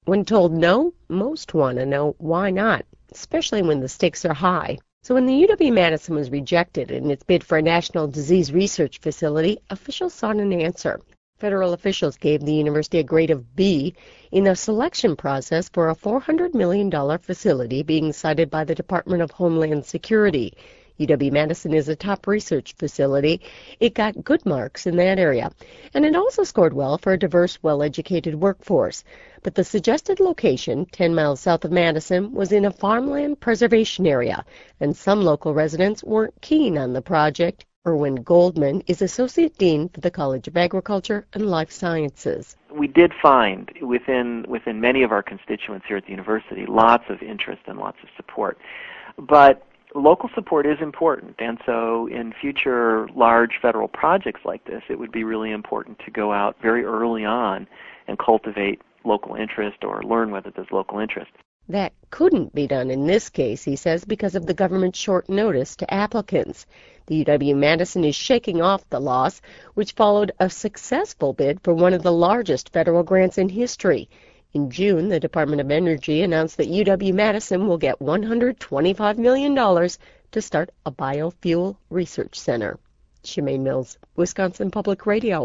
When told no, most want to know why not, especially when the stakes are high. So when the UW-Madison was rejected in its bid for a national disease research facility, officials sought an answer. Federal officials gave the university a grade of B in a selection process for a $400 million facility being cited by the Department of Homeland Security. UW-Madison is a top research facility. It got good marks in that area, and it also scored well for a diverse, well-educated workforce. But the suggested location, 10 miles south of Madison, was in a farmland preservation area, and some local residents weren't keen on the project. Erwin Goldman is Associate Dean for the College of Agriculture and Life Sciences. We did find within many of our constituents here at the university lots of interest and lots of support. But local support is important, and so in future large federal projects like this, it would be really important to go out very early on and cultivate local interest or learn whether there's local interest. That couldn't be done in this case, he says, because of the government's short notice to applicants. The UW-Madison is shaking off the loss, which followed a successful bid for one of the largest federal grants in history. In June, the Department of Energy announced that UW-Madison will get $125 million to start a biofuel research center. Shemaine Mills, Wisconsin Public Radio.